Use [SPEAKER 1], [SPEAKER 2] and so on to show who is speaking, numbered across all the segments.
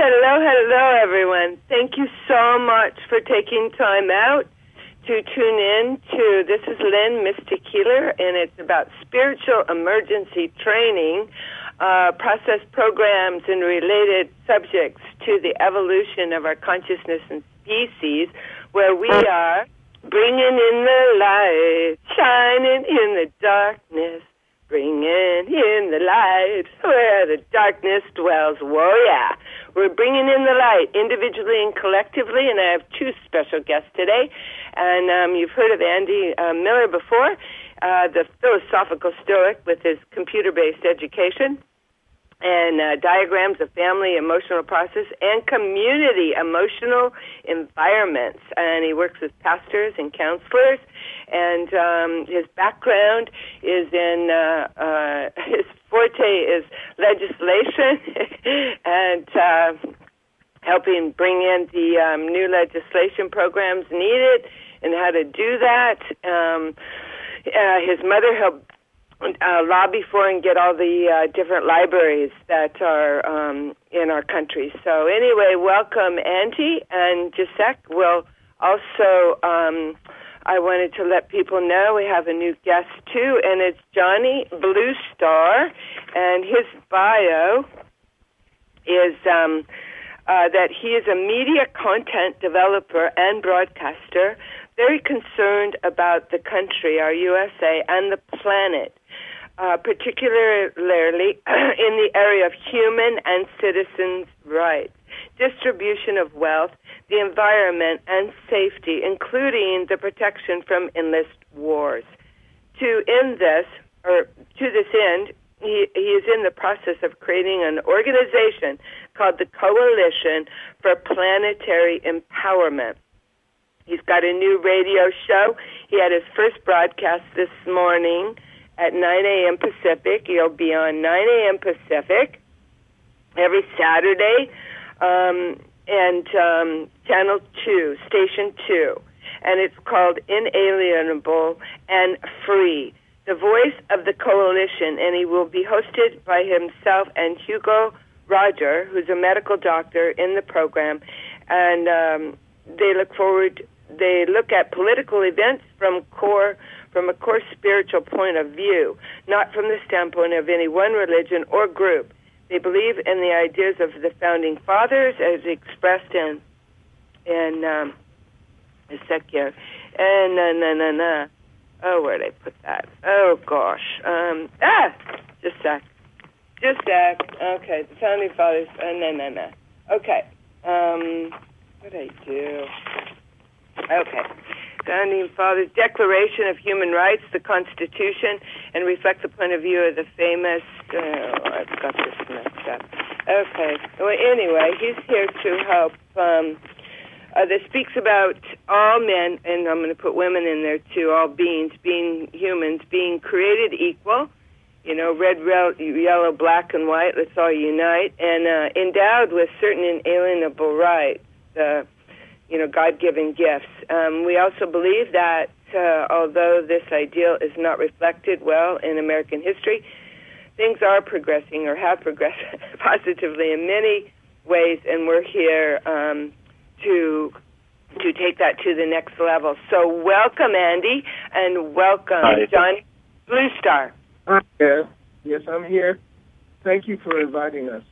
[SPEAKER 1] Hello, everyone. Thank you so much for taking time out to tune in to, this is Lynn Mystic Healer, and it's about spiritual emergency training, process programs, and related subjects to the evolution of our consciousness and species, where we are bringing in the light, shining in the darkness, bringing in the light where the darkness dwells. Whoa, yeah. We're bringing in the light individually and collectively, and I have two special guests today. And you've heard of Andy Miller before, the philosophical Stoic with his computer-based education and diagrams of family emotional process and community emotional environments. And he works with pastors and counselors. And his background is in, his forte is legislation and helping bring in the new legislation programs needed and how to do that. His mother helped lobby for and get all the different libraries that are in our country. So anyway, welcome, Andy. And Jacek will also, I wanted to let people know we have a new guest too, and it's Johnny Blue Star, and his bio is that he is a media content developer and broadcaster, very concerned about the country, our USA, and the planet, particularly in the area of human and citizens' rights, distribution of wealth, the environment, and safety, including the protection from endless wars. To this end, he is in the process of creating an organization called the Coalition for Planetary Empowerment. He's got a new radio show. He had his first broadcast this morning at 9 a.m. Pacific. He'll be on 9 a.m. Pacific every Saturday, and Channel 2, Station 2. And it's called Inalienable and Free, the voice of the coalition. And he will be hosted by himself and Hugo Roger, who's a medical doctor in the program. And they look at political events from a core spiritual point of view, not from the standpoint of any one religion or group. They believe in the ideas of the founding fathers as expressed in Ezekiel. Oh, where'd I put that? Oh, gosh. Just a sec. Okay, the founding fathers. Okay. What did I do? Okay. Founding Fathers Declaration of Human Rights, the Constitution, and reflect the point of view of the famous... I've got this messed up. Okay. Well, anyway, he's here to help. That speaks about all men, and I'm going to put women in there too, all beings, being humans, being created equal, red, yellow, black, and white, let's all unite, and endowed with certain inalienable rights, God-given gifts. We also believe that although this ideal is not reflected well in American history, things are progressing or have progressed positively in many ways, and we're here to take that to the next level. So welcome, Andy, and welcome,
[SPEAKER 2] Hi.
[SPEAKER 1] Johnny Blue Star.
[SPEAKER 2] Hi. Yes, I'm here. Thank you for inviting us.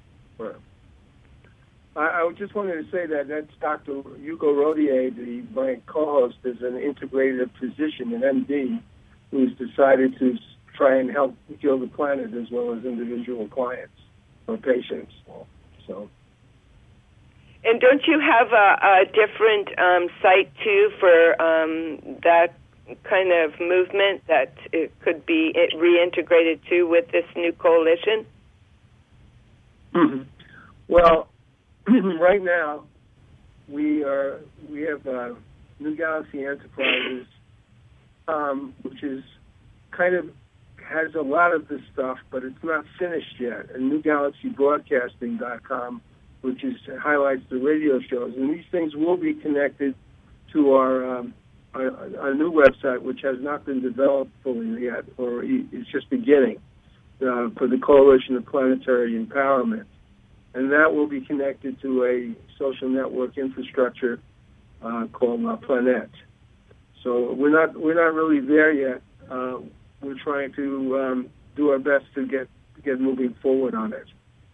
[SPEAKER 2] I just wanted to say that that's Dr. Hugo Rodier, my co-host, is an integrative physician, an MD, who's decided to try and help heal the planet as well as individual clients or patients. So.
[SPEAKER 1] And don't you have a different site, too, for that kind of movement that it could be reintegrated, too, with this new coalition?
[SPEAKER 2] Mm-hmm. Well, right now, we have New Galaxy Enterprises, which is kind of has a lot of this stuff, but it's not finished yet. And NewGalaxyBroadcasting.com, which highlights the radio shows, and these things will be connected to our new website, which has not been developed fully yet, or it's just beginning, for the Coalition of Planetary Empowerment. and that will be connected to a social network infrastructure called Planet. So we're not really there yet. We're trying to do our best to get moving forward on it.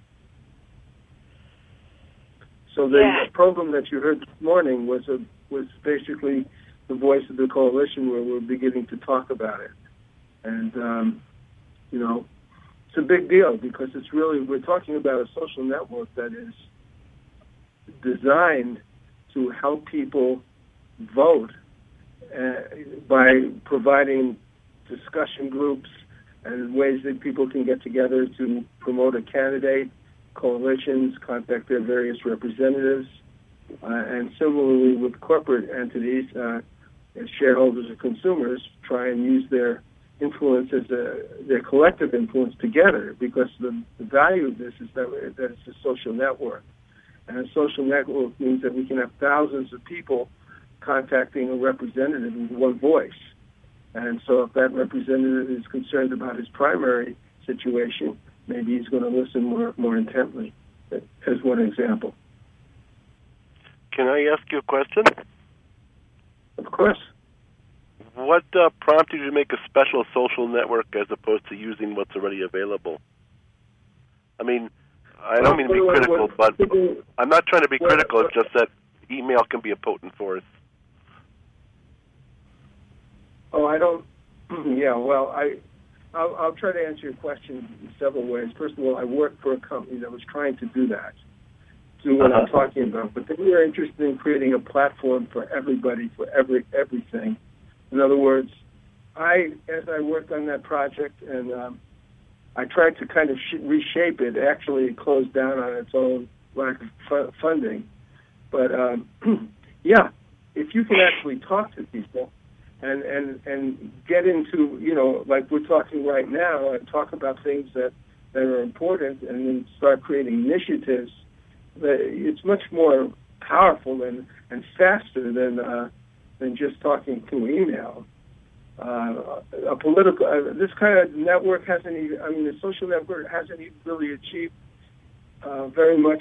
[SPEAKER 2] So the program that you heard this morning was basically the voice of the coalition, where we're beginning to talk about it. And it's a big deal because we're talking about a social network that is designed to help people vote by providing discussion groups and ways that people can get together to promote a candidate, coalitions, contact their various representatives, and similarly with corporate entities, as shareholders or consumers, try and use their influence as their collective influence together, because the value of this is that it's a social network. And a social network means that we can have thousands of people contacting a representative with one voice. And so if that representative is concerned about his primary situation, maybe he's going to listen more intently, as one example.
[SPEAKER 3] Can I ask you a question?
[SPEAKER 2] Of course.
[SPEAKER 3] What prompted you to make a special social network as opposed to using what's already available? I mean, I don't mean to be critical, but I'm not trying to be critical. It's just that email can be a potent force.
[SPEAKER 2] Oh, I don't. Yeah, well, I'll try to answer your question in several ways. First of all, I worked for a company that was trying to do that, do what I'm talking about. But they were interested in creating a platform for everybody, for everything. In other words, as I worked on that project, and I tried to kind of reshape it. Actually, it closed down on its own lack of funding. But yeah, if you can actually talk to people and get into, like we're talking right now, and talk about things that are important, and then start creating initiatives, it's much more powerful and faster than just talking through email. This kind of network the social network hasn't even really achieved very much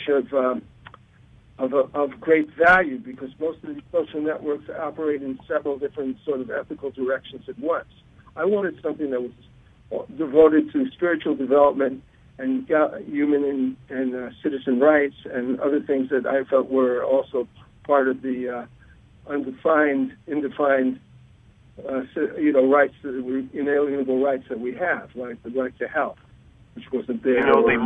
[SPEAKER 2] of great value, because most of these social networks operate in several different sort of ethical directions at once. I wanted something that was devoted to spiritual development and human and citizen rights and other things that I felt were also part of the indefined rights, inalienable rights that we have, like the right to health, which wasn't there.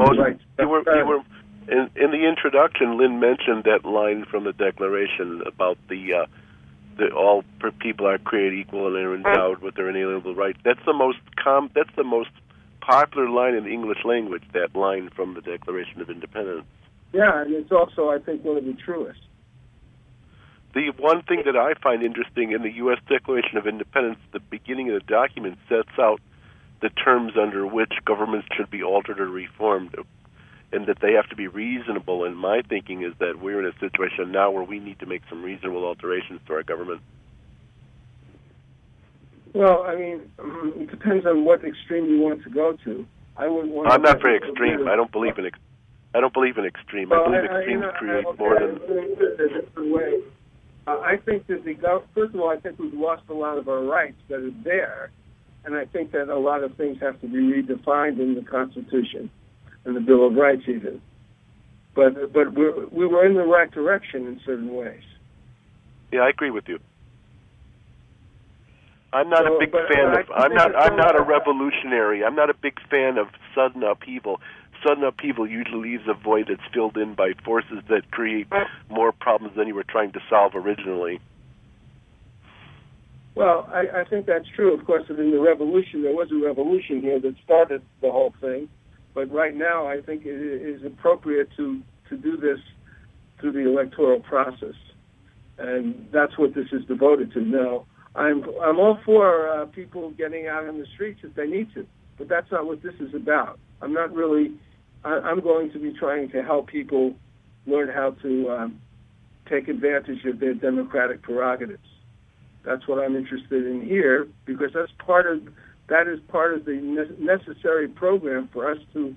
[SPEAKER 3] In the introduction, Lynn mentioned that line from the Declaration about the all people are created equal and are endowed with their inalienable rights. That's the most popular line in the English language. That line from the Declaration of Independence.
[SPEAKER 2] Yeah, and it's also, I think, one of the truest.
[SPEAKER 3] The one thing that I find interesting in the U.S. Declaration of Independence, the beginning of the document sets out the terms under which governments should be altered or reformed, and that they have to be reasonable. And my thinking is that we're in a situation now where we need to make some reasonable alterations to our government.
[SPEAKER 2] Well, I mean, it depends on what extreme you want to go to.
[SPEAKER 3] I'm not very extreme. I don't believe in extreme. Well, I believe extremes create more than.
[SPEAKER 2] A different way. I think that first of all, I think we've lost a lot of our rights that are there, and I think that a lot of things have to be redefined in the Constitution and the Bill of Rights even. But we were in the right direction in certain ways.
[SPEAKER 3] Yeah, I agree with you. I'm not a big fan of. I'm not a revolutionary. I'm not a big fan of sudden upheaval. Sudden upheaval usually leaves a void that's filled in by forces that create more problems than you were trying to solve originally.
[SPEAKER 2] Well, I think that's true. Of course, in the revolution, there was a revolution here that started the whole thing. But right now, I think it is appropriate to do this through the electoral process, and that's what this is devoted to. Now, I'm all for people getting out on the streets if they need to, but that's not what this is about. I'm not really. I'm going to be trying to help people learn how to take advantage of their democratic prerogatives. That's what I'm interested in here, because that is part of the necessary program for us to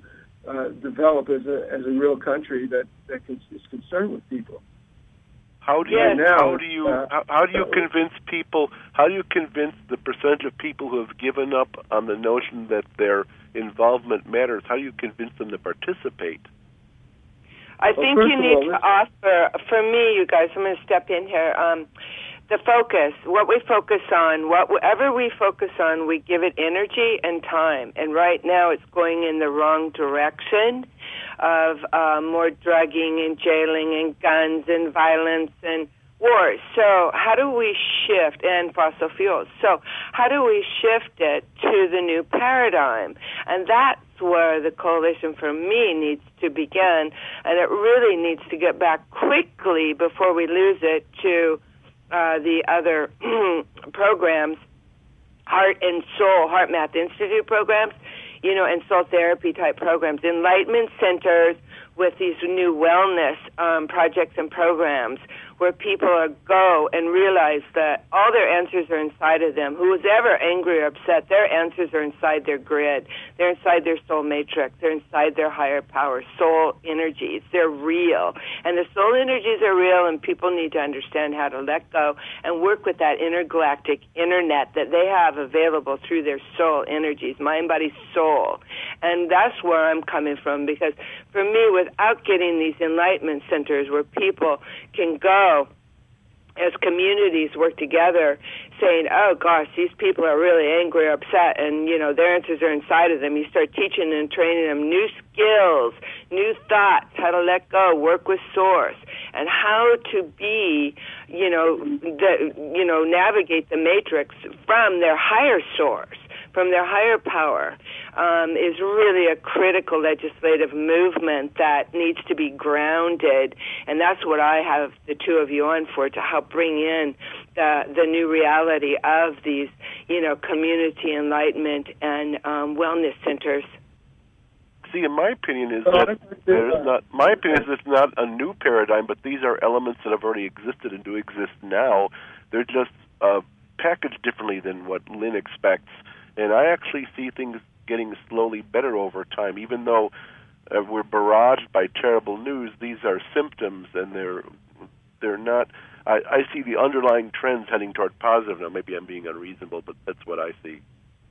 [SPEAKER 2] develop as a real country that is concerned with people.
[SPEAKER 3] How do you convince people? How do you convince the percentage of people who have given up on the notion that their involvement matters? How do you convince them to participate?
[SPEAKER 1] I think you need to offer. For me, you guys, I'm going to step in here. The focus, what we focus on, whatever we focus on, we give it energy and time. And right now, it's going in the wrong direction of more drugging and jailing and guns and violence and wars. So how do we shift, and fossil fuels, so how do we shift it to the new paradigm? And that's where the coalition for me needs to begin, and it really needs to get back quickly before we lose it to the other programs, Heart and Soul, Heart Math Institute programs, and soul therapy type programs, enlightenment centers with these new wellness projects and programs where people go and realize that all their answers are inside of them. Who's ever angry or upset, their answers are inside their grid. They're inside their soul matrix. They're inside their higher power, soul energies. They're real. And the soul energies are real, and people need to understand how to let go and work with that intergalactic internet that they have available through their soul energies, mind, body, soul. And that's where I'm coming from, because for me, without getting these enlightenment centers where people can go as communities work together saying, oh gosh, these people are really angry or upset, and their answers are inside of them. You start teaching and training them new skills, new thoughts, how to let go, work with source, and how to be, navigate the matrix from their higher source, from their higher power, is really a critical legislative movement that needs to be grounded. And that's what I have the two of you on for, to help bring in the new reality of these, community enlightenment and wellness centers.
[SPEAKER 3] See, in my opinion, is that it's not a new paradigm, but these are elements that have already existed and do exist now. They're just packaged differently than what Lynn expects. And I actually see things getting slowly better over time. Even though we're barraged by terrible news, these are symptoms, and they're not. I see the underlying trends heading toward positive. Now, maybe I'm being unreasonable, but that's what I see.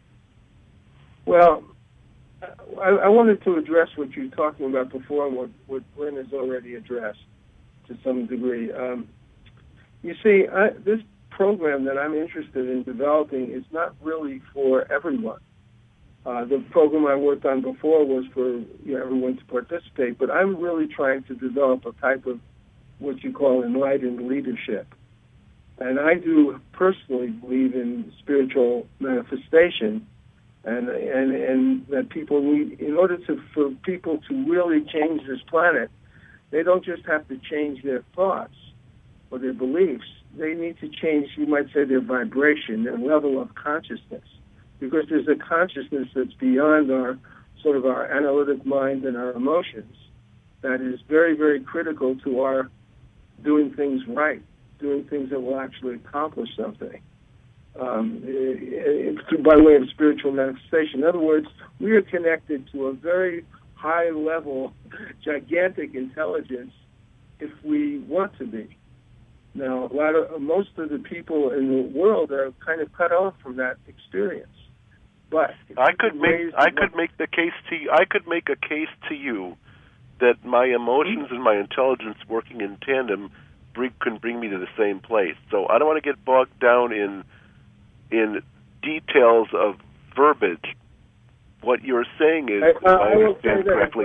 [SPEAKER 2] Well, I wanted to address what you were talking about before, and what Lynn has already addressed to some degree. You see, this program that I'm interested in developing is not really for everyone. The program I worked on before was for everyone to participate, but I'm really trying to develop a type of what you call enlightened leadership. And I do personally believe in spiritual manifestation, and that people need, in order for people to really change this planet, they don't just have to change their thoughts or their beliefs. They need to change, you might say, their vibration, their level of consciousness, because there's a consciousness that's beyond our analytic mind and our emotions that is very, very critical to our doing things right, doing things that will actually accomplish something by way of spiritual manifestation. In other words, we are connected to a very high-level, gigantic intelligence if we want to be. Now, most of the people in the world are kind of cut off from that experience. But
[SPEAKER 3] I could make a case to you that my emotions and my intelligence working in tandem can bring me to the same place. So I don't want to get bogged down in details of verbiage. What you're saying is, if I understand correctly,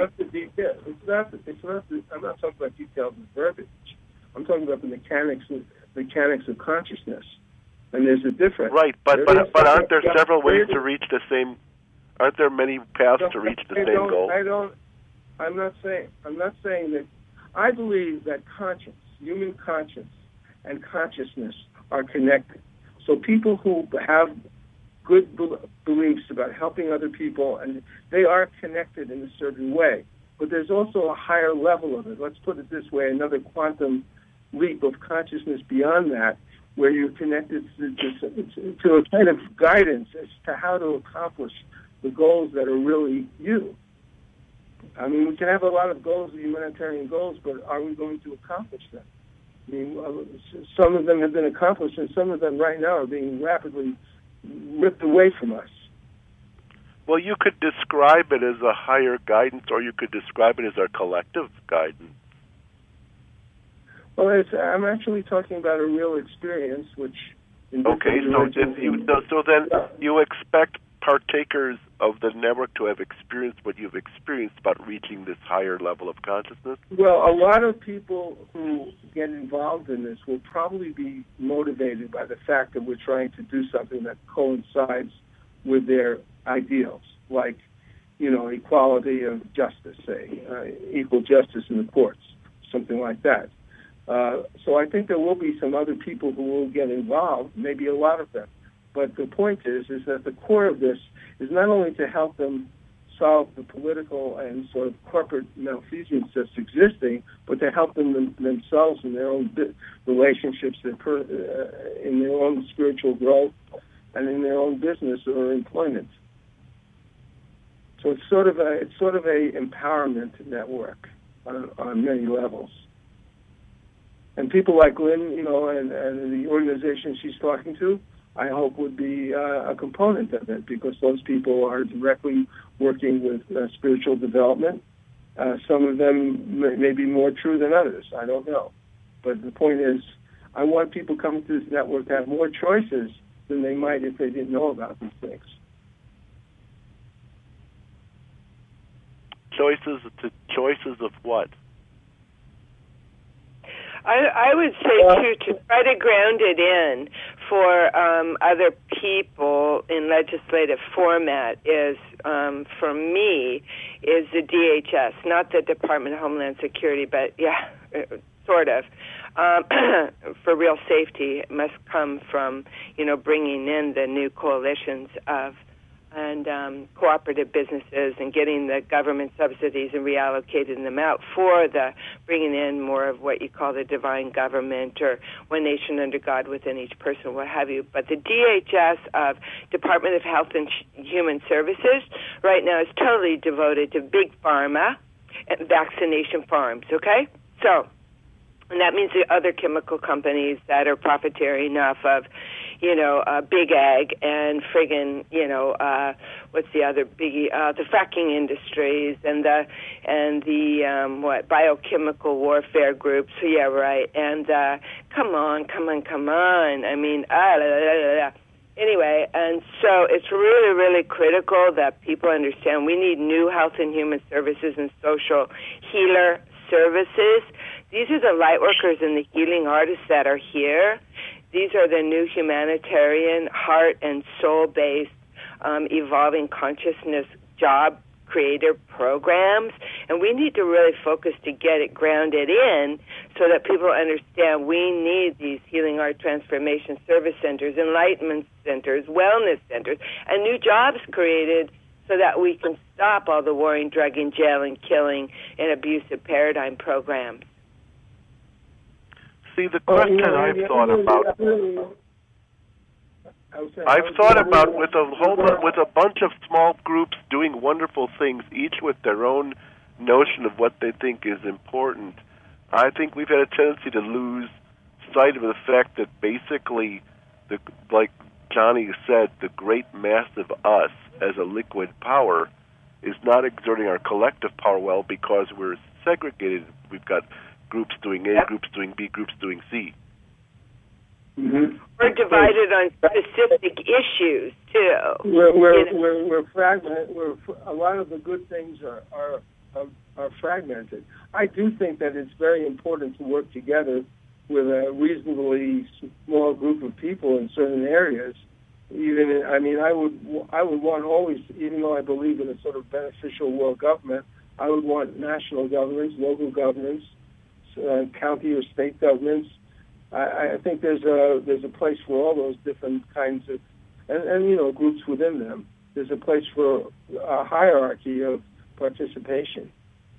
[SPEAKER 2] I'm not talking about details of verbiage. I'm talking about the mechanics of consciousness, and there's a difference.
[SPEAKER 3] Right, but aren't there several ways to reach the same? Aren't there many paths to reach the same goal?
[SPEAKER 2] I'm not saying that. I believe that human conscience, and consciousness are connected. So people who have good beliefs about helping other people, and they are connected in a certain way. But there's also a higher level of it. Let's put it this way: another quantum leap of consciousness beyond that, where you're connected to a kind of guidance as to how to accomplish the goals that are really you. I mean, we can have a lot of goals, humanitarian goals, but are we going to accomplish them? I mean, some of them have been accomplished, and some of them right now are being rapidly ripped away from us.
[SPEAKER 3] Well, you could describe it as a higher guidance, or you could describe it as our collective guidance.
[SPEAKER 2] Well, I'm actually talking about a real experience, which...
[SPEAKER 3] Okay, so then you expect partakers of the network to have experienced what you've experienced about reaching this higher level of consciousness?
[SPEAKER 2] Well, a lot of people who get involved in this will probably be motivated by the fact that we're trying to do something that coincides with their ideals, like, equality of justice, say, equal justice in the courts, something like that. So I think there will be some other people who will get involved, maybe a lot of them. But the point is that the core of this is not only to help them solve the political and sort of corporate malfeasance that's existing, but to help them themselves in their own relationships, in their own spiritual growth, and in their own business or employment. So it's sort of a empowerment network on many levels. And people like Lynn, and the organization she's talking to, I hope would be a component of it, because those people are directly working with spiritual development. Some of them may be more true than others. I don't know. But the point is, I want people coming to this network to have more choices than they might if they didn't know about these things.
[SPEAKER 3] Choices of what?
[SPEAKER 1] I would say, too, to try to ground it in for other people in legislative format is, for me, is the DHS, not the Department of Homeland Security, but, yeah, sort of. For real safety, it must come from, bringing in the new coalitions of and cooperative businesses and getting the government subsidies and reallocating them out for the bringing in more of what you call the divine government or one nation under God within each person, what have you. But the DHS of Department of Health and Human Services right now is totally devoted to big pharma and vaccination farms, okay? So, and that means the other chemical companies that are profiteering off of, big ag and friggin', what's the other biggie? The fracking industries and the biochemical warfare groups. Yeah, right. And come on. I mean, Anyway, and so it's really, really critical that people understand we need new health and human services and social healer services. These are the light workers and the healing artists that are here. These are the new humanitarian, heart and soul-based, evolving consciousness job creator programs. And we need to really focus to get it grounded in so that people understand we need these healing art transformation service centers, enlightenment centers, wellness centers, and new jobs created so that we can stop all the warring, drugging, jailing, killing, and abusive paradigm programs.
[SPEAKER 3] See, the question I've thought about with a bunch of small groups doing wonderful things, each with their own notion of what they think is important. I think we've had a tendency to lose sight of the fact that basically, like Johnny said, the great massive us as a liquid power is not exerting our collective power well because we're segregated. We've got groups doing A, groups doing B, groups doing C.
[SPEAKER 2] Mm-hmm.
[SPEAKER 1] We're divided on specific issues too.
[SPEAKER 2] We're fragmented. A lot of the good things are fragmented. I do think that it's very important to work together with a reasonably small group of people in certain areas. I would want always, even though I believe in a sort of beneficial world government, I would want national governments, local governments, county or state governments. I think there's a place for all those different kinds of, and groups within them. There's a place for a hierarchy of participation.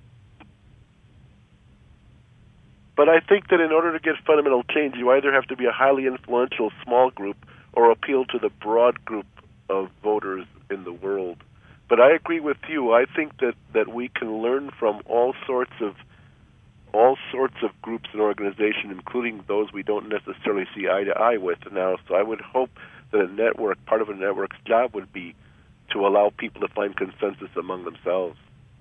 [SPEAKER 3] But I think that in order to get fundamental change, you either have to be a highly influential small group or appeal to the broad group of voters in the world. But I agree with you. I think that we can learn from all sorts of groups and organizations, including those we don't necessarily see eye to eye with now. So I would hope that part of a network's job would be to allow people to find consensus among themselves.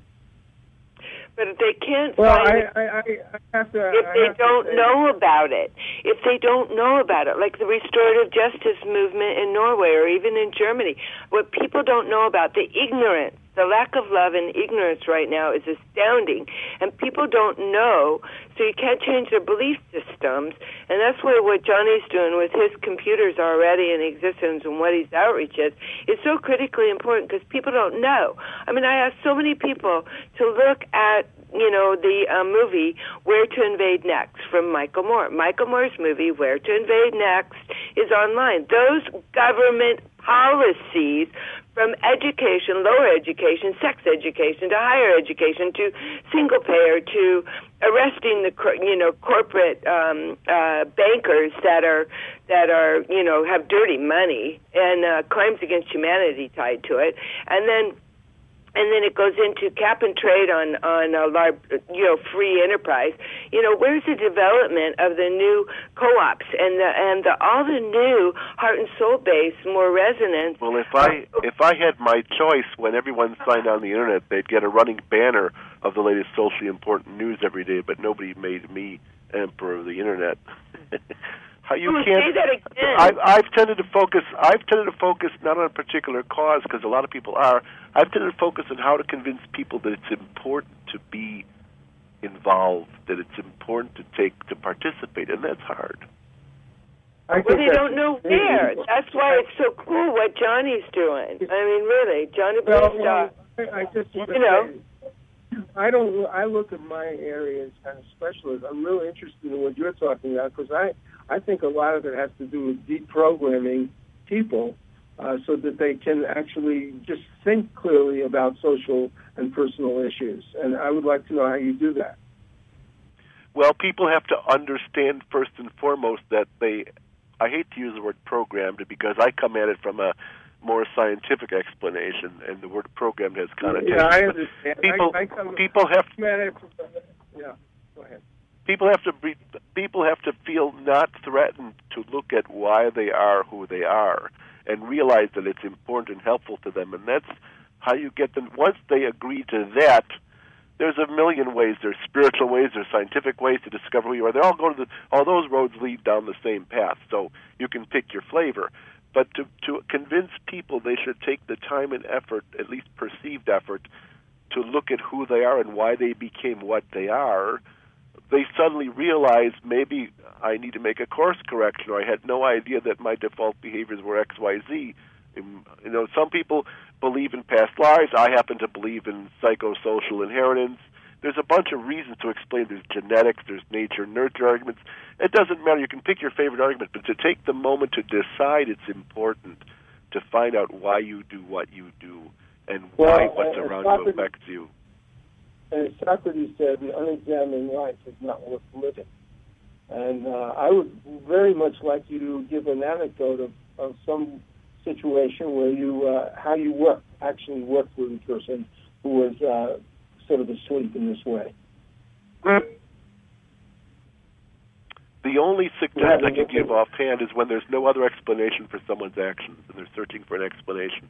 [SPEAKER 1] But if they can't
[SPEAKER 2] find
[SPEAKER 1] it, if they don't know about it, like the restorative justice movement in Norway or even in Germany, what people don't know about, the ignorance, the lack of love and ignorance right now is astounding, and people don't know, so you can't change their belief systems, and that's what Johnny's doing with his computers already in existence and what his outreach is so critically important because people don't know. I mean, I ask so many people to look at the movie Where to Invade Next from Michael Moore. Michael Moore's movie Where to Invade Next is online. Those government policies from education, lower education, sex education, to higher education, to single payer, to arresting the corporate bankers that are have dirty money and crimes against humanity tied to it, and then it goes into cap and trade on free enterprise. Where's the development of the new co-ops and all the new heart and soul based, more resonance?
[SPEAKER 3] Well, if I had my choice, when everyone signed on the internet, they'd get a running banner of the latest socially important news every day, but nobody made me emperor of the internet. You can't
[SPEAKER 1] say that again.
[SPEAKER 3] I've tended to focus not on a particular cause, because a lot of people are. I've tended to focus on how to convince people that it's important to be involved, that it's important to participate, and that's hard.
[SPEAKER 1] Well, they don't know where. That's why it's so cool what Johnny's doing. I mean, really, Johnny Blastock.
[SPEAKER 2] I just want to say, I look at my area as kind of specialist. I'm really interested in what you're talking about because I think a lot of it has to do with deprogramming people so that they can actually just think clearly about social and personal issues. And I would like to know how you do that.
[SPEAKER 3] Well, people have to understand first and foremost that I hate to use the word programmed because I come at it from a more scientific explanation, and the word programmed has connotations.
[SPEAKER 2] Yeah, I understand.
[SPEAKER 3] People have
[SPEAKER 2] yeah, go ahead.
[SPEAKER 3] People have to feel not threatened to look at why they are who they are and realize that it's important and helpful to them, and that's how you get them. Once they agree to that, there's a million ways. There's spiritual ways, there's scientific ways to discover who you are. They all all those roads lead down the same path, so you can pick your flavor. But to convince people they should take the time and effort, at least perceived effort, to look at who they are and why they became what they are, they suddenly realize maybe I need to make a course correction, or I had no idea that my default behaviors were X, Y, Z. Some people believe in past lives. I happen to believe in psychosocial inheritance. There's a bunch of reasons to explain. There's genetics, there's nature-nurture arguments. It doesn't matter. You can pick your favorite argument, but to take the moment to decide it's important to find out why you do what you do and why what's around you affects you.
[SPEAKER 2] And Socrates said, the unexamined life is not worth living. And I would very much like you to give an anecdote of some situation where you, how you actually worked with a person who was sort of asleep in this way.
[SPEAKER 3] The only suggestion I can give offhand is when there's no other explanation for someone's actions and they're searching for an explanation.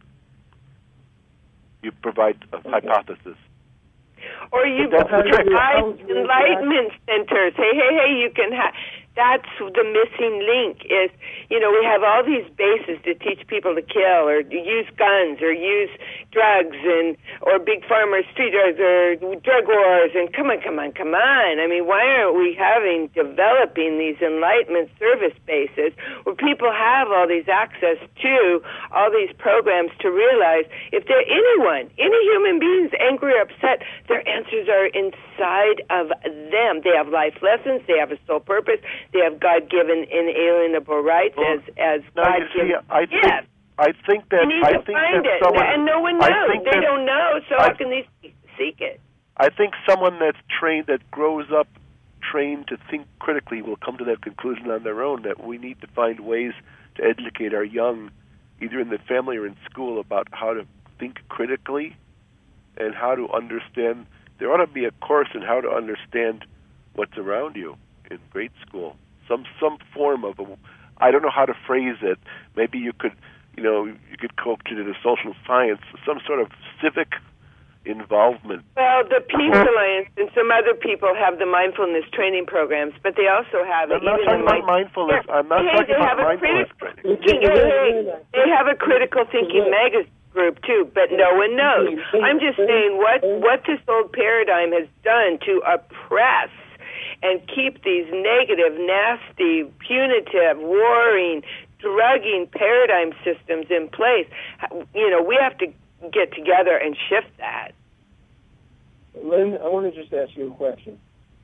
[SPEAKER 3] You provide a hypothesis.
[SPEAKER 1] Or you provide enlightenment centers. Hey, you can have... That's the missing link is, we have all these bases to teach people to kill or use guns or use drugs or big pharma street drugs or drug wars and come on. I mean, why aren't we developing these enlightenment service bases where people have all these access to all these programs to realize if they're any human beings angry or upset, their answers are inside of them. They have life lessons. They have a soul purpose. They have God-given inalienable rights as God-given.
[SPEAKER 3] I think that
[SPEAKER 1] you need to find it, and no one knows. They don't know, so how can they seek it?
[SPEAKER 3] I think someone that's trained, that grows up trained to think critically, will come to that conclusion on their own, that we need to find ways to educate our young, either in the family or in school, about how to think critically and how to understand. There ought to be a course in how to understand what's around you in grade school. Some form of I don't know how to phrase it. Maybe you could coach it into social science, some sort of civic involvement.
[SPEAKER 1] Well, the Peace Alliance and some other people have the mindfulness training programs, but they also have
[SPEAKER 3] I'm not talking about mindfulness. I'm not talking about mindfulness training.
[SPEAKER 1] They have a critical thinking magazine group too, but no one knows. I'm just saying what this old paradigm has done to oppress and keep these negative, nasty, punitive, warring, drugging paradigm systems in place. We have to get together and shift that.
[SPEAKER 2] Lynn, I want to just ask you a question.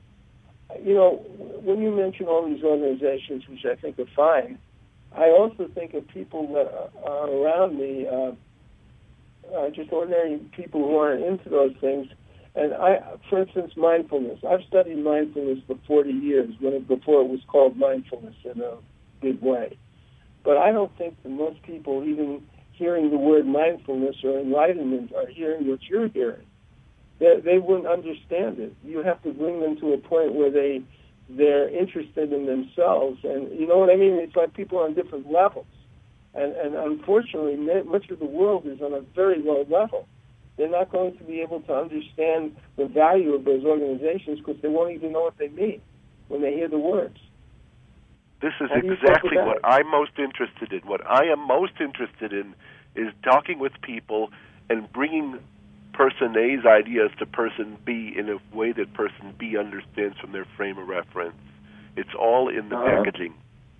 [SPEAKER 2] When you mention all these organizations, which I think are fine, I also think of people that are around me, just ordinary people who aren't into those things. And for instance, mindfulness. I've studied mindfulness for 40 years, before it was called mindfulness in a big way. But I don't think that most people, even hearing the word mindfulness or enlightenment, are hearing what you're hearing. They wouldn't understand it. You have to bring them to a point where they're interested in themselves. And you know what I mean? It's like people on different levels. And unfortunately, much of the world is on a very low level. They're not going to be able to understand the value of those organizations because they won't even know what they mean when they hear the words.
[SPEAKER 3] This is exactly what I'm most interested in. What I am most interested in is talking with people and bringing person A's ideas to person B in a way that person B understands from their frame of reference. It's all in the packaging.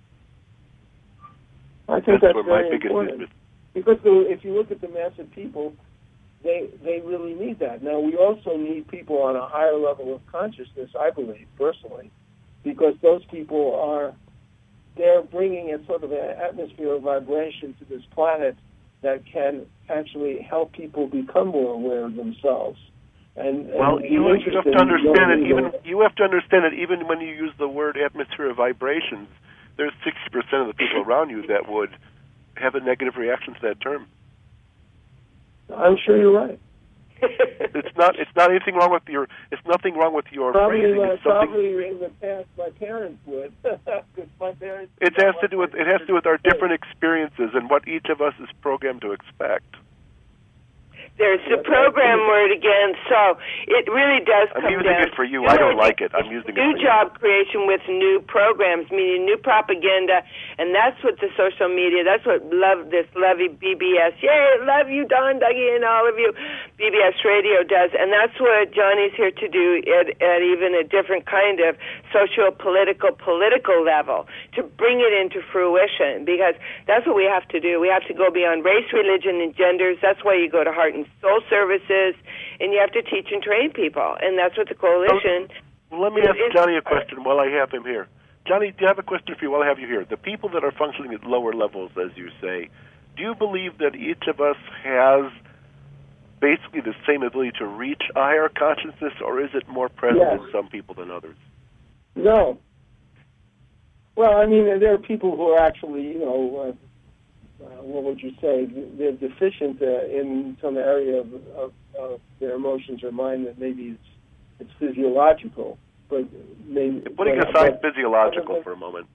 [SPEAKER 2] I think that's
[SPEAKER 3] where
[SPEAKER 2] very
[SPEAKER 3] my biggest
[SPEAKER 2] important.
[SPEAKER 3] interest.
[SPEAKER 2] Because if you look at the mass of people, they really need that. Now, we also need people on a higher level of consciousness, I believe, personally, because those people they're bringing a sort of an atmosphere of vibration to this planet that can actually help people become more aware of themselves.
[SPEAKER 3] Well, you have to understand that even when you use the word atmosphere of vibrations, there's 60% of the people around you that would have a negative reaction to that term.
[SPEAKER 2] I'm sure you're right.
[SPEAKER 3] It's not anything wrong with your. It's nothing wrong with your phrasing.
[SPEAKER 2] Probably in the past, my parents would. My parents.
[SPEAKER 3] It has to do with our different experiences and what each of us is programmed to expect.
[SPEAKER 1] There's the program word again, so it really does come down.
[SPEAKER 3] I'm using it for you. I don't like it. I'm using it for you.
[SPEAKER 1] New job creation with new programs, meaning new propaganda, and that's what the social media, that's what this Levy BBS, yay, love you, Don, Dougie, and all of you, BBS Radio does, and that's what Johnny's here to do at even a different kind of political level, to bring it into fruition, because that's what we have to do. We have to go beyond race, religion, and genders. That's why you go to Heart and Soul Services, and you have to teach and train people, and that's what the coalition...
[SPEAKER 3] Let me ask Johnny a question while I have him here. Johnny, do you have a question for you while I have you here? The people that are functioning at lower levels, as you say, do you believe that each of us has basically the same ability to reach a higher consciousness, or is it more present in some people than others?
[SPEAKER 2] No. Well, I mean, there are people who are actually, what would you say? They're deficient in some area of their emotions or mind that maybe it's physiological, but maybe
[SPEAKER 3] putting aside physiological for a moment.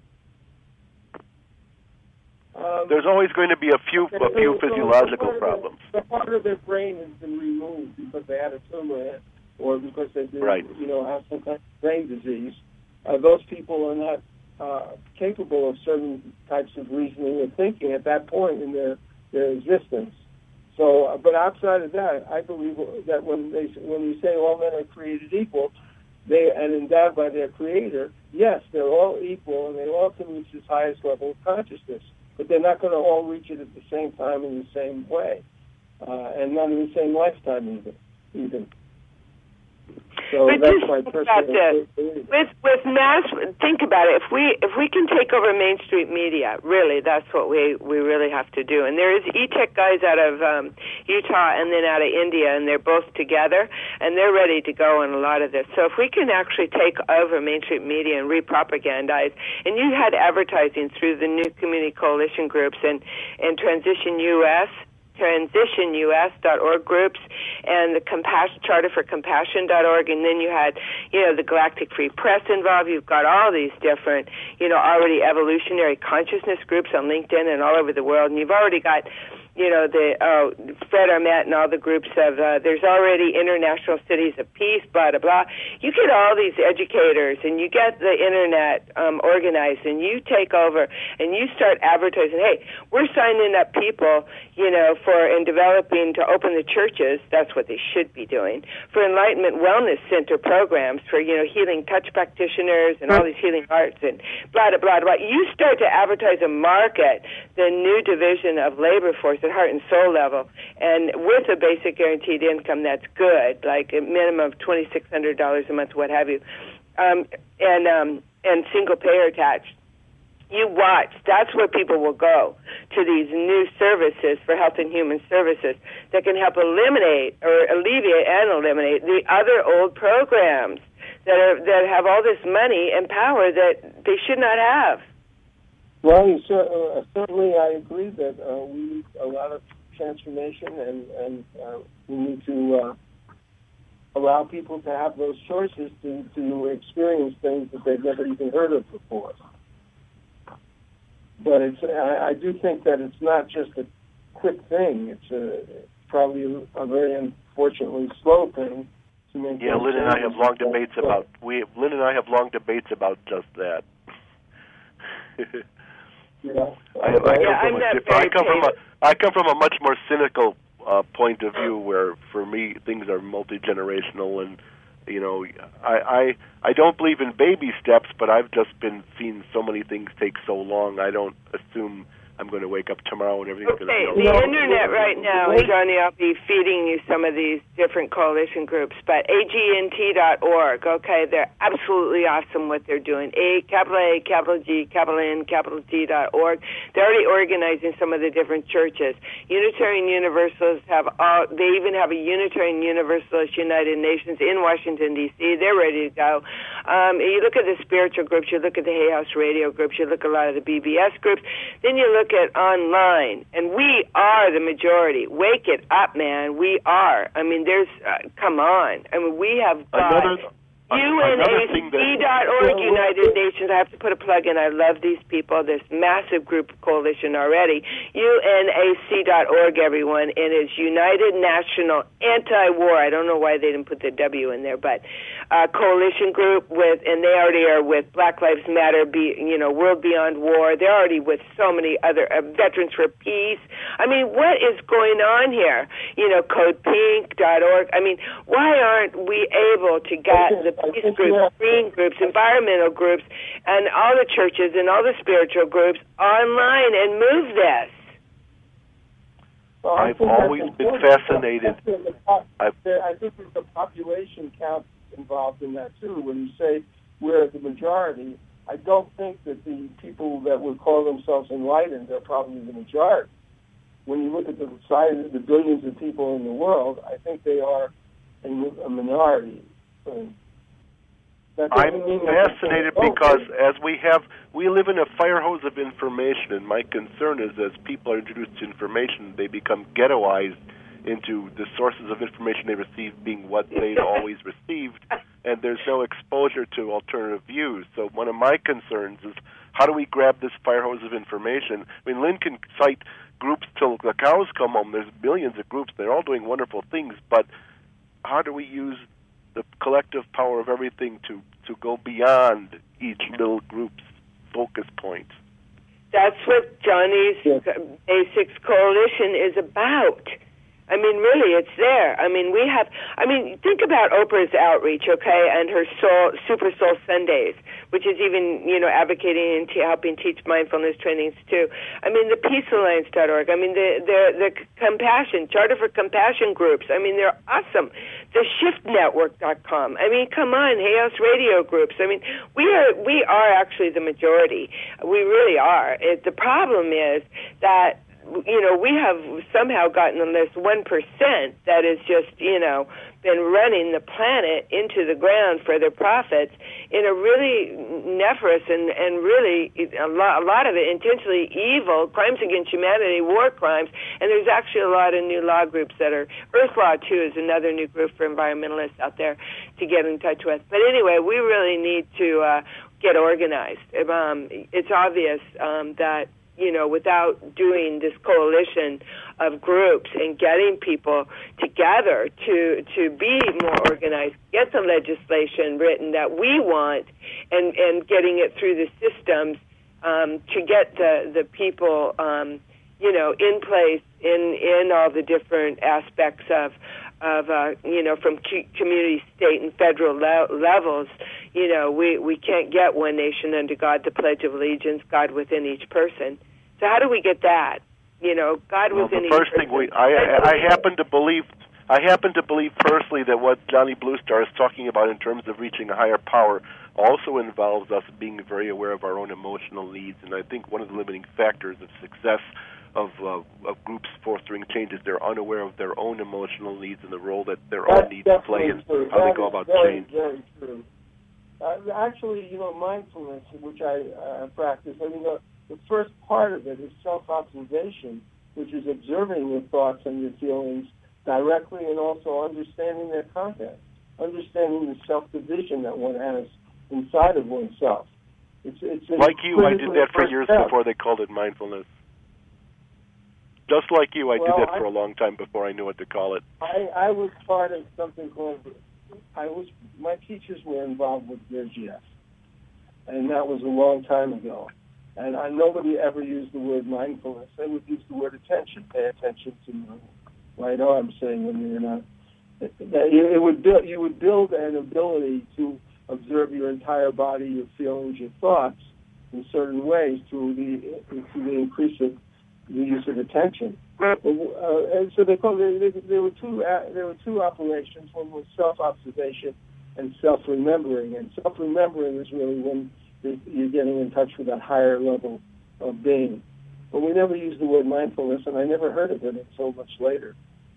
[SPEAKER 3] There's always going to be a few physiological problems.
[SPEAKER 2] The part of their brain has been removed because they had a tumor or because they have some kind of brain disease. Those people are not capable of certain types of reasoning or thinking at that point in their existence. So, but outside of that, I believe that when you say all men are created equal, and endowed by their Creator, yes, they're all equal and they all can reach this highest level of consciousness, but they're not going to all reach it at the same time in the same way, and not in the same lifetime even. So
[SPEAKER 1] but
[SPEAKER 2] that's
[SPEAKER 1] just
[SPEAKER 2] my
[SPEAKER 1] think about this. With mass, think about it. If we can take over Main Street media, really, that's what we really have to do. And there is E-Tech guys out of Utah and then out of India, and they're both together, and they're ready to go on a lot of this. So if we can actually take over Main Street media and re-propagandize, and you had advertising through the New Community Coalition groups and Transition US, transitionus.org groups, and the Charter for Compassion.org, and then you had, the Galactic Free Press involved. You've got all these different, already evolutionary consciousness groups on LinkedIn and all over the world, and you've already got, the Fred Armet and all the groups of, there's already International Cities of Peace, blah, blah, blah. You get all these educators, and you get the Internet organized, and you take over, and you start advertising, hey, we're signing up people, and developing to open the churches. That's what they should be doing. For Enlightenment Wellness Center programs, for, healing touch practitioners and all these healing arts and blah, blah, blah, blah. You start to advertise and market the new division of labor force at heart and soul level, and with a basic guaranteed income that's good, like a minimum of $2,600 a month, what have you, and single payer attached. You watch. That's where people will go, to these new services for health and human services that can help alleviate and eliminate the other old programs that have all this money and power that they should not have.
[SPEAKER 2] Well, certainly I agree that we need a lot of transformation, and we need to allow people to have those choices to experience things that they've never even heard of before. But I do think that it's not just a quick thing. It's probably a very unfortunately slow thing to make.
[SPEAKER 3] Yeah, Lynn and I have long debates about just that. I come from a much more cynical point of view, where for me things are multi-generational, and I don't believe in baby steps, but I've just been seeing so many things take so long. I don't assume I'm going to wake up tomorrow and everything's going to be
[SPEAKER 1] okay. The Internet right now, Johnny, I'll be feeding you some of these different coalition groups, but AGNT.org, okay, they're absolutely awesome what they're doing. Capital G, capital N, capital T.org. They're already organizing some of the different churches. Unitarian Universalists they even have a Unitarian Universalist United Nations in Washington, D.C. They're ready to go. You look at the spiritual groups, you look at the Hay House radio groups, you look at a lot of the BBS groups, then you look at online, and we are the majority. Wake it up, man. We are. I mean, come on. I mean, we have got UNAC.org, United Nations. I have to put a plug in. I love these people. This massive group coalition already. UNAC.org, everyone, and it's United National Anti-War. I don't know why they didn't put the W in there, but coalition group and they already are with Black Lives Matter, World Beyond War. They're already with so many other Veterans for Peace. I mean, what is going on here? CodePink.org. I mean, why aren't we able to get the peace groups, green groups, environmental groups, and all the churches and all the spiritual groups online and move this?
[SPEAKER 2] Well,
[SPEAKER 3] I've always been fascinated.
[SPEAKER 2] I think there's a population count involved in that, too. When you say we're the majority, I don't think that the people that would call themselves enlightened are probably the majority. When you look at the size of the billions of people in the world, I think they are a minority.
[SPEAKER 3] I'm fascinated because as we live in a fire hose of information, and my concern is as people are introduced to information, they become ghettoized into the sources of information they receive being what they'd always received, and there's no exposure to alternative views. So one of my concerns is, how do we grab this fire hose of information? I mean, Lynn can cite groups till the cows come home. There's billions of groups. They're all doing wonderful things, but how do we use the collective power of everything to go beyond each little group's focus point?
[SPEAKER 1] That's what Johnny's Basics Coalition is about. I mean, really, it's there. I mean, think about Oprah's outreach, okay, and her Super Soul Sundays, which is even, advocating and helping teach mindfulness trainings too. I mean, the peacealliance.org. I mean, the compassion, Charter for Compassion groups. I mean, they're awesome. The shiftnetwork.com. I mean, come on, Hay House radio groups. I mean, we are actually the majority. We really are. The problem is that we have somehow gotten on this 1% that is just, been running the planet into the ground for their profits in a really nefarious and really a lot of it intentionally evil crimes against humanity, war crimes, and there's actually a lot of new law groups that are, Earth Law, too, is another new group for environmentalists out there to get in touch with. But anyway, we really need to get organized. It's obvious that, without doing this coalition of groups and getting people together to be more organized, get the legislation written that we want, and getting it through the systems to get the people, in place in all the different aspects of from community, state, and federal levels. We can't get one nation under God, the Pledge of Allegiance, God within each person. So how do we get that? God within each person.
[SPEAKER 3] The first thing I happen to believe personally that what Johnny Bluestar is talking about in terms of reaching a higher power also involves us being very aware of our own emotional needs. And I think one of the limiting factors of success of groups fostering change is they're unaware of their own emotional needs and the role that their own needs play in how they go about change.
[SPEAKER 2] Very true. Actually, mindfulness, which I practice, the first part of it is self-observation, which is observing your thoughts and your feelings directly and also understanding their content, understanding the self-division that one has inside of oneself. It's
[SPEAKER 3] like you, I did that for years before they called it mindfulness. Just like you, I did that for a long time before I knew what to call it.
[SPEAKER 2] I was part of something called, my teachers were involved with Gurdjieff, and that was a long time ago. And nobody ever used the word mindfulness. They would use the word attention. Pay attention to your right arm, saying when you're not. You would build an ability to observe your entire body, your feelings, your thoughts in certain ways through the increase of the use of attention. And so there were two operations. One was self-observation and self-remembering. And self-remembering is really when you're getting in touch with a higher level of being. But we never used the word mindfulness, and I never heard of it until much later.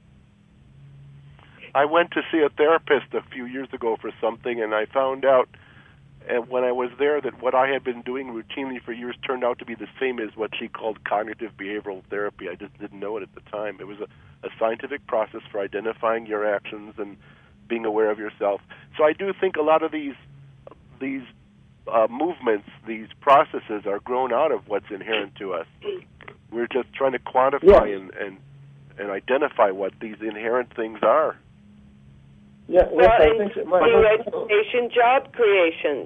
[SPEAKER 3] I went to see a therapist a few years ago for something, and I found out when I was there that what I had been doing routinely for years turned out to be the same as what she called cognitive behavioral therapy. I just didn't know it at the time. It was a scientific process for identifying your actions and being aware of yourself. So I do think a lot of these movements, these processes are grown out of what's inherent to us. We're just trying to quantify and identify what these inherent things are.
[SPEAKER 2] Yeah,
[SPEAKER 1] well, I think education, job creations,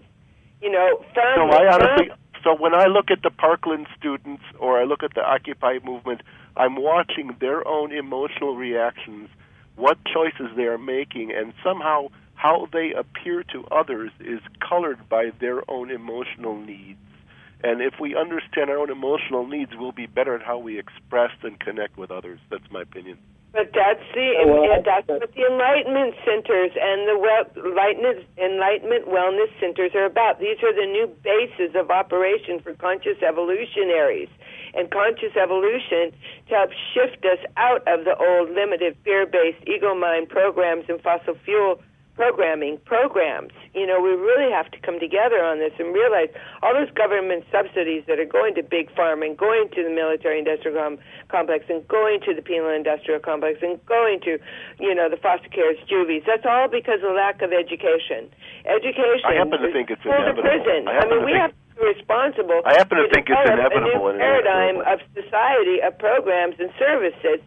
[SPEAKER 3] So when I look at the Parkland students or I look at the Occupy movement, I'm watching their own emotional reactions, what choices they are making, and somehow how they appear to others is colored by their own emotional needs. And if we understand our own emotional needs, we'll be better at how we express and connect with others. That's my opinion.
[SPEAKER 1] But that's what the Enlightenment Centers and the Enlightenment Wellness Centers are about. These are the new bases of operation for conscious evolutionaries. And conscious evolution to help shift us out of the old limited fear-based ego mind programs and fossil fuel programming programs. We really have to come together on this and realize all those government subsidies that are going to big pharma and going to the military-industrial complex and going to the penal-industrial complex and going to, the foster cares, juvies. That's all because of lack of education. Education.
[SPEAKER 3] I happen to think it's inevitable.
[SPEAKER 1] Prison. We have to be responsible.
[SPEAKER 3] I happen to think it's inevitable.
[SPEAKER 1] A new paradigm of society, of programs and services.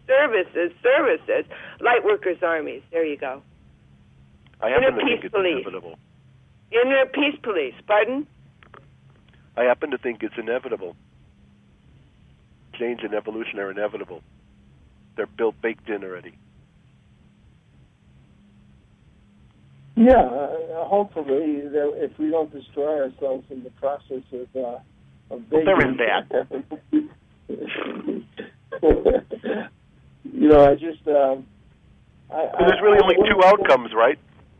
[SPEAKER 1] Light workers' armies. There you go.
[SPEAKER 3] I happen to think it's inevitable.
[SPEAKER 1] Inner peace police, pardon?
[SPEAKER 3] I happen to think it's inevitable. Change and evolution are inevitable. They're baked in already.
[SPEAKER 2] Yeah, hopefully, if we don't destroy ourselves in the process of baking.
[SPEAKER 3] There is that.
[SPEAKER 2] I just...
[SPEAKER 3] there's really only two outcomes, right?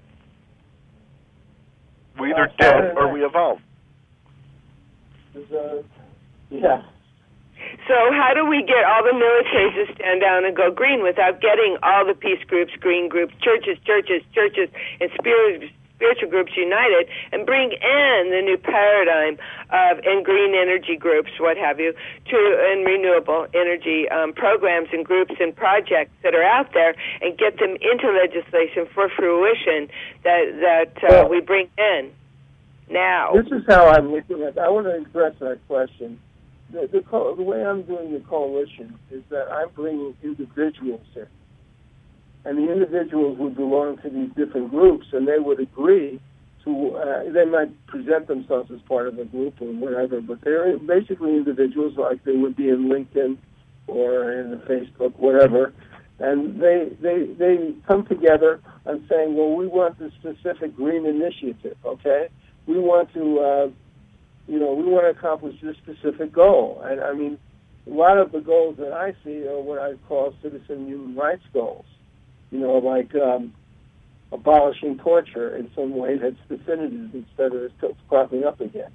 [SPEAKER 3] We either dead or we evolve.
[SPEAKER 2] Yeah.
[SPEAKER 1] So how do we get all the militaries to stand down and go green without getting all the peace groups, green groups, churches, and spiritual groups united and bring in the new paradigm of and green energy groups, what have you, and renewable energy programs and groups and projects that are out there, and get them into legislation for fruition that we bring in now?
[SPEAKER 2] This is how I'm looking at it. I want to address that question. The way I'm doing the coalition is that I'm bringing individuals in. And the individuals would belong to these different groups, and they would agree to, they might present themselves as part of a group or whatever, but they're basically individuals like they would be in LinkedIn or in Facebook, whatever. And they come together and saying, well, we want this specific green initiative, okay? We want to, we want to accomplish this specific goal. And I mean, a lot of the goals that I see are what I call citizen human rights goals. Like abolishing torture in some way that's definitive instead of cropping up again.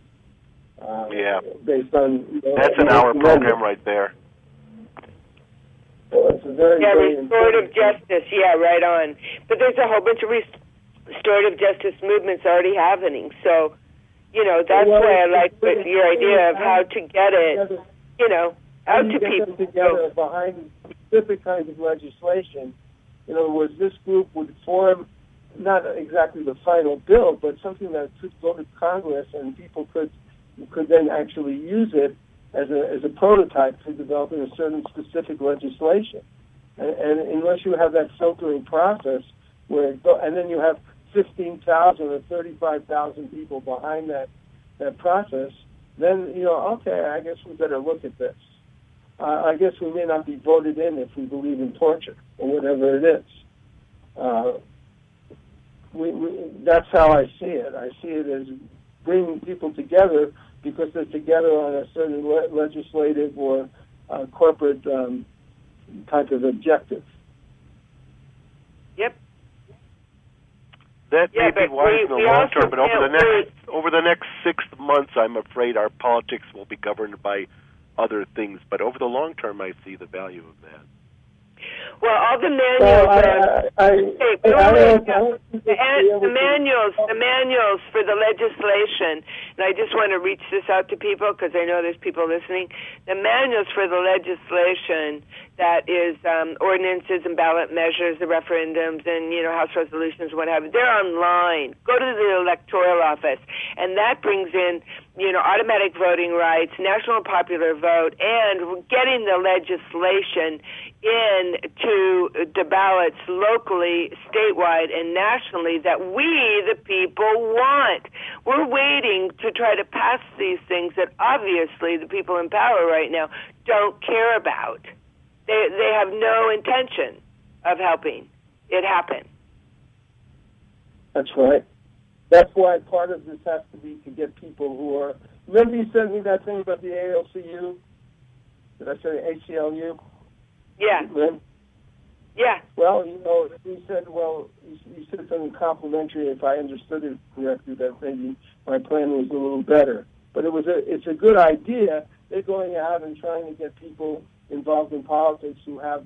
[SPEAKER 2] Based on
[SPEAKER 3] that's an hour program right there.
[SPEAKER 2] Well, it's a very
[SPEAKER 1] restorative justice. Yeah, right on. But there's a whole bunch of restorative justice movements already happening. So, that's why I like your idea of how to get it, out to people.
[SPEAKER 2] Together behind specific kinds of legislation. In other words, this group would form not exactly the final bill, but something that could go to Congress and people could then actually use it as a prototype for developing a certain specific legislation. And unless you have that filtering process, and then you have 15,000 or 35,000 people behind that process, then okay, I guess we better look at this. I guess we may not be voted in if we believe in torture or whatever it is. That's how I see it. I see it as bringing people together because they're together on a certain legislative or corporate type of objective.
[SPEAKER 1] Yep.
[SPEAKER 3] That may be wise in the long term, but over the next 6 months, I'm afraid our politics will be governed by other things. But over the long term, I see the value of that.
[SPEAKER 1] Well, all the manuals, the manuals for the legislation, and I just want to reach this out to people because I know there's people listening. The manuals for the legislation, that is ordinances and ballot measures, the referendums and, House resolutions, what have you, they're online. Go to the electoral office, and that brings in, automatic voting rights, national popular vote, and getting the legislation into the ballots locally, statewide, and nationally that we, the people, want. We're waiting to try to pass these things that obviously the people in power right now don't care about. They have no intention of helping it happen.
[SPEAKER 2] That's right. That's why part of this has to be to get people who are... Remember you sent me that thing about the ALCU? Did I say ACLU?
[SPEAKER 1] Yeah.
[SPEAKER 2] Lynn?
[SPEAKER 1] Yeah.
[SPEAKER 2] Well, he said, you said something complimentary, if I understood it correctly, that maybe my plan was a little better. But it's a good idea. They're going out and trying to get people involved in politics who have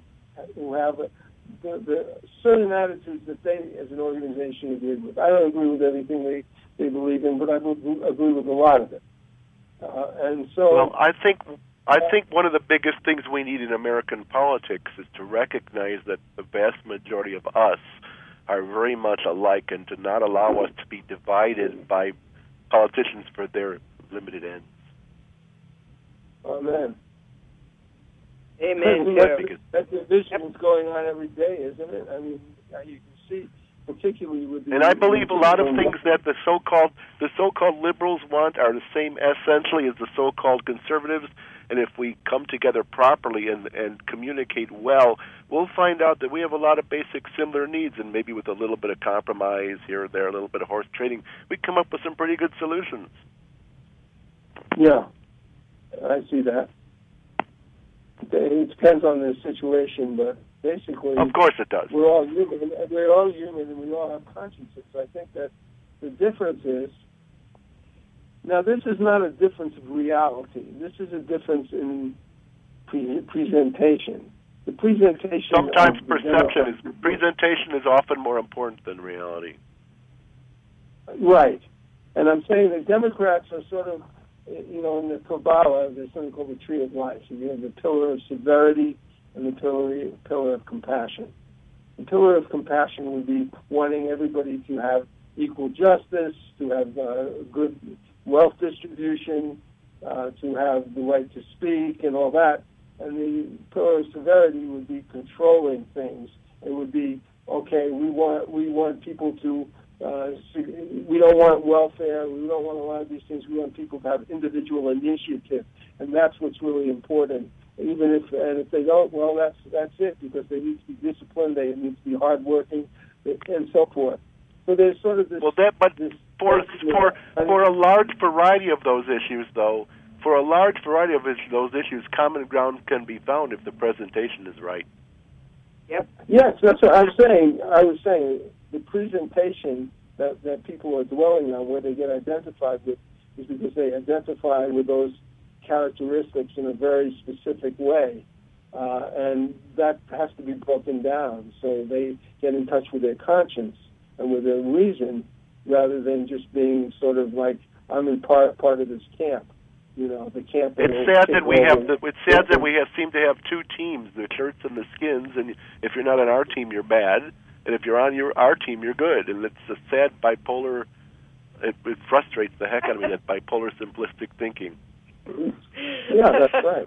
[SPEAKER 2] the certain attitudes that they, as an organization, agree with. I don't agree with everything they believe in, but I agree with a lot of it. And so,
[SPEAKER 3] well, I think one of the biggest things we need in American politics is to recognize that the vast majority of us are very much alike, and to not allow us to be divided by politicians for their limited ends.
[SPEAKER 2] Amen.
[SPEAKER 1] Amen.
[SPEAKER 2] That division is going on every day, isn't it? I mean, you can see, particularly with the...
[SPEAKER 3] And I believe a lot of things that the so-called liberals want are the same essentially as the so-called conservatives. And if we come together properly and communicate well, we'll find out that we have a lot of basic similar needs, and maybe with a little bit of compromise here or there, a little bit of horse trading, we come up with some pretty good solutions.
[SPEAKER 2] Yeah, I see that. It depends on the situation, but basically...
[SPEAKER 3] Of course it does.
[SPEAKER 2] We're all human, and we all have consciences. I think that the difference is... Now, this is not a difference of reality. This is a difference in presentation. The presentation.
[SPEAKER 3] Sometimes presentation is often more important than reality.
[SPEAKER 2] Right, and I'm saying that Democrats are sort of, in the Kabbalah, there's something called the Tree of Life. So you have the pillar of severity and the pillar of compassion. The pillar of compassion would be wanting everybody to have equal justice, to have good wealth distribution, to have the right to speak and all that. And the pillar of severity would be controlling things. It would be, okay, we want people to, we don't want welfare, we don't want a lot of these things, we want people to have individual initiative. And that's what's really important. Even if they don't, well, that's it, because they need to be disciplined, they need to be hardworking, and so forth. So there's sort of this.
[SPEAKER 3] Well, for a large variety of those issues, though, those issues, common ground can be found if the presentation is right.
[SPEAKER 2] Yep. Yes, that's what I'm saying. I was saying the presentation that people are dwelling on, where they get identified with, is because they identify with those characteristics in a very specific way, and that has to be broken down. So they get in touch with their conscience and with their reason, rather than just being sort of like, I'm in part of this camp. The camp.
[SPEAKER 3] It's sad that we seem to have two teams: the shirts and the skins. And if you're not on our team, you're bad, and if you're on our team, you're good. And it's a sad bipolar. It frustrates the heck out of me, that bipolar simplistic thinking.
[SPEAKER 2] Yeah, that's right.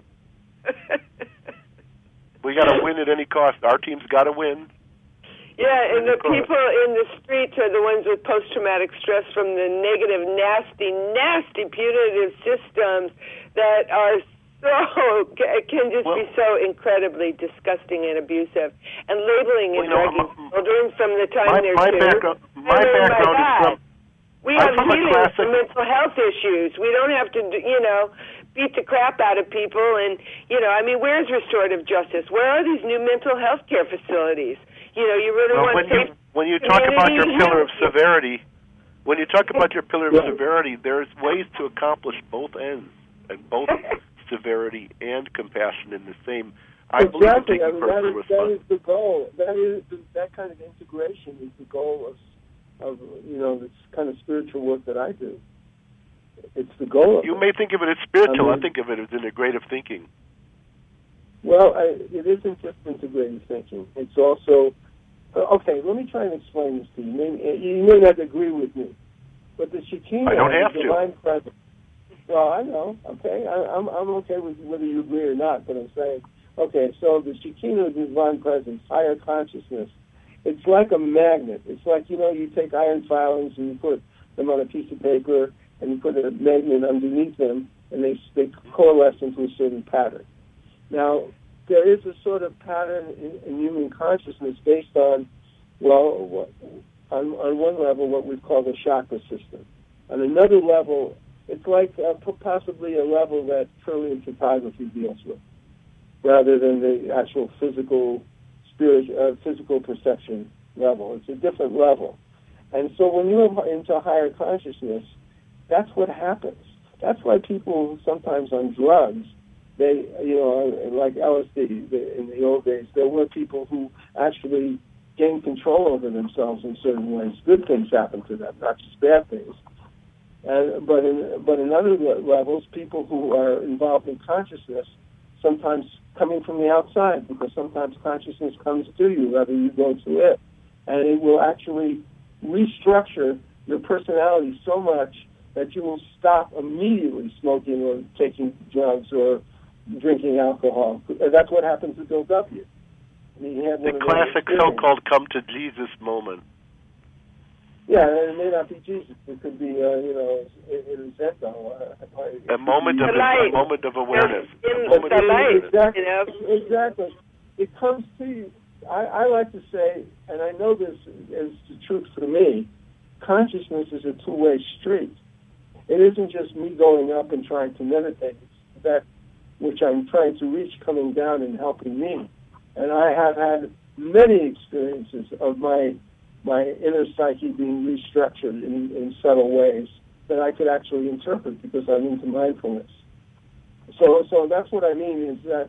[SPEAKER 3] We got to win at any cost. Our team's got to win.
[SPEAKER 1] Yeah, and the people in the streets are the ones with post-traumatic stress from the negative, nasty, punitive systems that are can just be so incredibly disgusting and abusive. And labeling and drugging children from the time they're two.
[SPEAKER 3] My background is from...
[SPEAKER 1] We have healing for mental health issues. We don't have to, beat the crap out of people. And, where's restorative justice? Where are these new mental health care facilities? You really want to...
[SPEAKER 3] When you talk about your pillar of severity, there's ways to accomplish both ends, and both severity and compassion in the same...
[SPEAKER 2] Exactly. That is the goal. That kind of integration is the goal of this kind of spiritual work that I do. It's the goal of
[SPEAKER 3] You may think of it as spiritual. I think of it as integrative thinking.
[SPEAKER 2] Well, it isn't just integrative thinking. It's also... Okay, let me try and explain this to you. You may not agree with me, but the Shekinah,
[SPEAKER 3] I don't have
[SPEAKER 2] the divine presence... Well, I know, okay? I'm okay with whether you agree or not, but I'm saying, okay, so the Shekinah, the divine presence, higher consciousness, it's like a magnet. It's like, you take iron filings and you put them on a piece of paper and you put a magnet underneath them, and they coalesce into a certain pattern. Now, there is a sort of pattern in human consciousness based on, on one level, what we call the chakra system. On another level, it's like possibly a level that Kirlian photography deals with, rather than the actual physical perception level. It's a different level. And so when you're into higher consciousness, that's what happens. That's why people sometimes on drugs, they, like LSD in the old days, there were people who actually gained control over themselves in certain ways. Good things happen to them, not just bad things. But in other levels, people who are involved in consciousness, sometimes coming from the outside, because sometimes consciousness comes to you rather than you go to it. And it will actually restructure your personality so much that you will stop immediately smoking or taking drugs or drinking alcohol. That's what happened to Bill W.
[SPEAKER 3] The classic so-called come to Jesus moment.
[SPEAKER 2] Yeah, it may not be Jesus. It could be, in Zendo.
[SPEAKER 3] A moment of awareness.
[SPEAKER 2] Exactly. It comes to you. I like to say, and I know this is the truth for me, consciousness is a two-way street. It isn't just me going up and trying to meditate. It's that which I'm trying to reach coming down and helping me. And I have had many experiences of my inner psyche being restructured in subtle ways that I could actually interpret because I'm into mindfulness. So that's what I mean, is that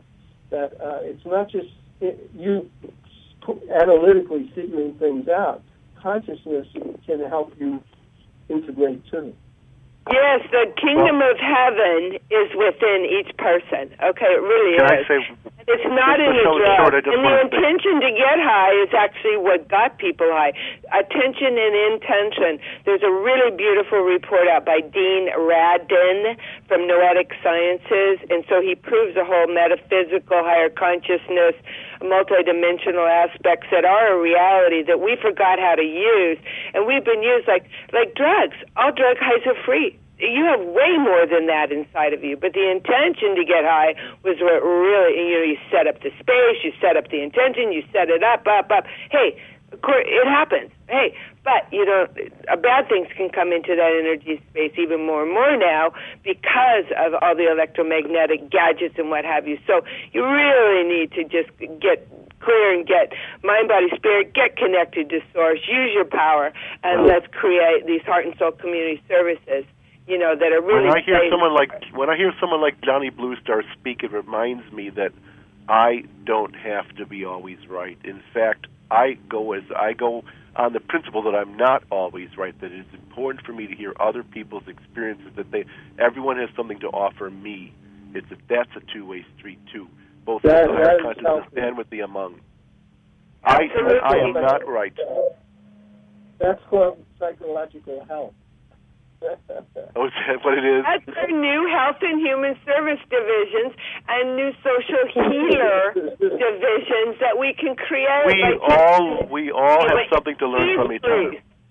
[SPEAKER 2] that it's not just you analytically figuring things out. Consciousness can help you integrate too.
[SPEAKER 1] Yes, the kingdom of heaven is within each person. Okay, it really
[SPEAKER 3] Can
[SPEAKER 1] is.
[SPEAKER 3] I say,
[SPEAKER 1] It's not in the drug. And the intention to get high is actually what got people high. Attention and intention. There's a really beautiful report out by Dean Radin from Noetic Sciences, and so he proves the whole metaphysical, higher consciousness, multidimensional aspects that are a reality that we forgot how to use, and we've been used like drugs. All drug highs are free. You have way more than that inside of you, but the intention to get high was what really, you set up the space, you set up the intention, you set it up. Hey, it happens. Hey, but, bad things can come into that energy space even more and more now because of all the electromagnetic gadgets and what have you. So you really need to just get clear and get mind, body, spirit, get connected to Source, use your power, and let's create these heart and soul community services. That are really.
[SPEAKER 3] When I hear someone like Johnny Bluestar speak, it reminds me that I don't have to be always right. In fact, I go on the principle that I'm not always right. That it's important for me to hear other people's experiences. That everyone has something to offer me. That's a two-way street too, both with the higher consciousness and with the among. I am not right.
[SPEAKER 2] That's called psychological health.
[SPEAKER 3] Oh, is that what it is?
[SPEAKER 1] That's our new health and human service divisions and new social healer divisions that we can create.
[SPEAKER 3] We all have something to learn from each other.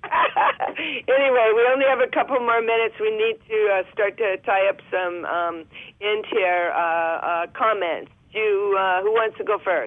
[SPEAKER 1] Anyway, we only have a couple more minutes. We need to start to tie up some end here comments. Who wants to go first?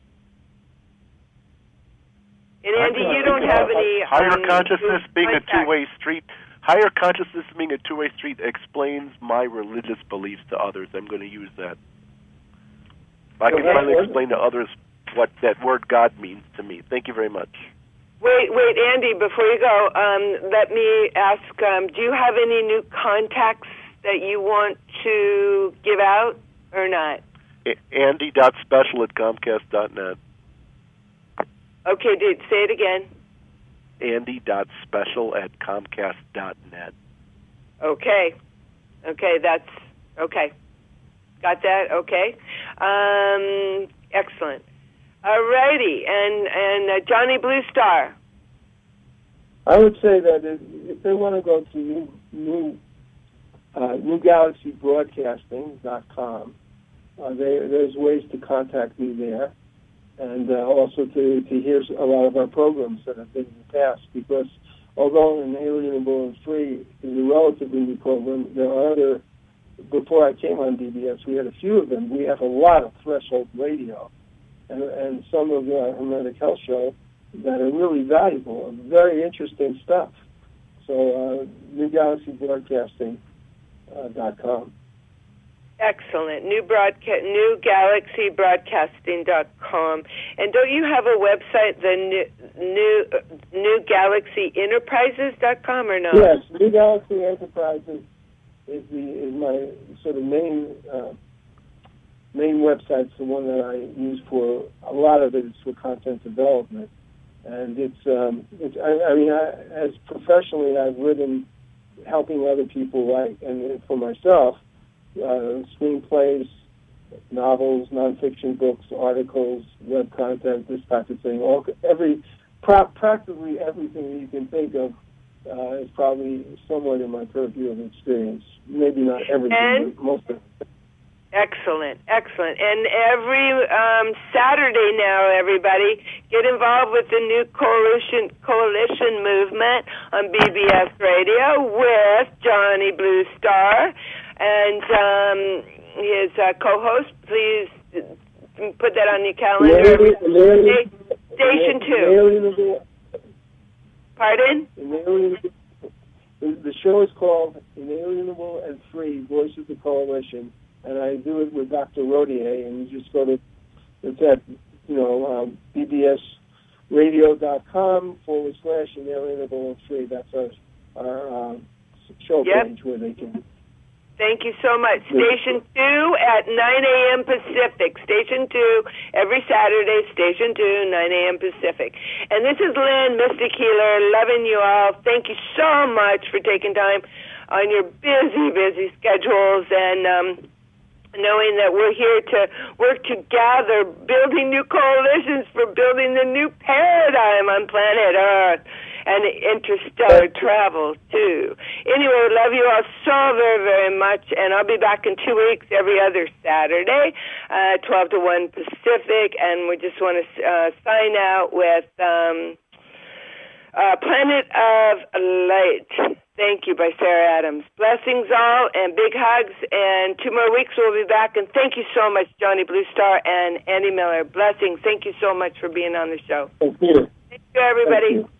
[SPEAKER 1] And Andy, you don't have any
[SPEAKER 3] higher consciousness being a two-way street. Higher consciousness being a two-way street explains my religious beliefs to others. I'm going to use that. I can finally explain to others what that word God means to me. Thank you very much.
[SPEAKER 1] Wait, Andy, before you go, let me ask, do you have any new contacts that you want to give out or not?
[SPEAKER 3] Andy.special@comcast.net.
[SPEAKER 1] Okay, dude, say it again.
[SPEAKER 3] Andy.special@comcast.net.
[SPEAKER 1] Okay, that's okay. Got that? Okay. Excellent. All righty, and Johnny Bluestar.
[SPEAKER 2] I would say that if they want to go to newgalaxybroadcasting.com, there's ways to contact me there. And also to hear a lot of our programs that have been in the past, because although Inalienable and Free is a relatively new program, there are other, before I came on DBS, we had a few of them. We have a lot of Threshold Radio and some of the Hermetic Health Show that are really valuable and very interesting stuff. So newgalaxybroadcasting.com.
[SPEAKER 1] Excellent. NewGalaxyBroadcasting.com. And don't you have a website, the NewGalaxyEnterprises.com or no?
[SPEAKER 2] Yes, New Galaxy Enterprises is my sort of main website. It's the one that I use for a lot of it is for content development, and as professionally, I've written helping other people write, and for myself. Screenplays, novels, nonfiction books, articles, web content, this type of thing. Practically everything that you can think of is probably somewhat in my purview of experience. Maybe not everything, but most of it.
[SPEAKER 1] Excellent. And every Saturday now, everybody, get involved with the new coalition movement on BBS Radio with Johnny Bluestar. And his co-host, please put that on your calendar. Station 2. Pardon?
[SPEAKER 2] The show is called Inalienable and Free, Voice of the Coalition, and I do it with Dr. Rodier, and you just go to, it's at, bbsradio.com/Inalienable and Free. That's our show page where they can
[SPEAKER 1] Thank you so much. Station 2 at 9 a.m. Pacific. Station 2 every Saturday, Station 2, 9 a.m. Pacific. And this is Lynn, Mystic Healer, loving you all. Thank you so much for taking time on your busy, busy schedules and knowing that we're here to work together, building new coalitions for building the new paradigm on planet Earth. And interstellar travel, too. Anyway, love you all so very, very much. And I'll be back in 2 weeks, every other Saturday, 12 to 1 Pacific. And we just want to sign out with Planet of Light. Thank you by Sarah Adams. Blessings all and big hugs. And 2 more weeks we'll be back. And thank you so much, Johnny Blue Star and Andy Miller. Blessings. Thank you so much for being on the show.
[SPEAKER 2] Thank you.
[SPEAKER 1] Thank you, everybody.
[SPEAKER 2] Thank you.